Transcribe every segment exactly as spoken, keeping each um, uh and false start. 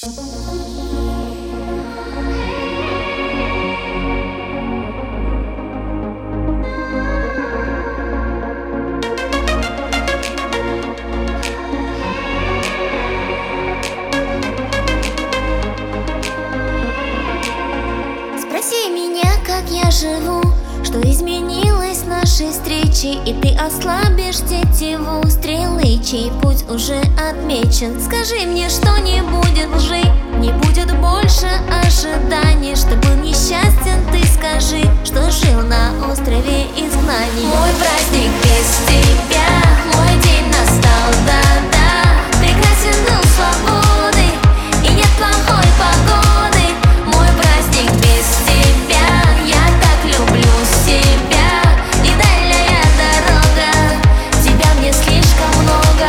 Спроси меня, как я живу, что изменилось с нашей встречи, и ты ослабишь тетиву стрелы, чей путь уже отмечен. Скажи мне, что не будет лжи, не будет больше ожиданий, что был несчастен, ты скажи, что жил на острове изгнаний. Мой праздник без тебя, мой день настал, да-да, прекрасен дом свободы, и нет плохой погоды. Мой праздник без тебя, я так люблю себя, и дальняя дорога, тебя мне слишком много.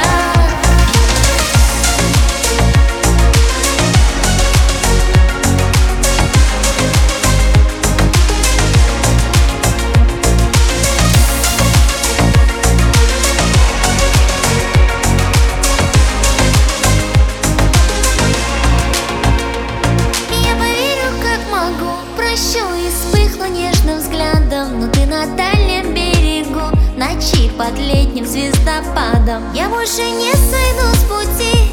Прощу и вспыхну нежным взглядом, но ты на дальнем берегу, ночи под летним звездопадом. Я больше не сойду с пути,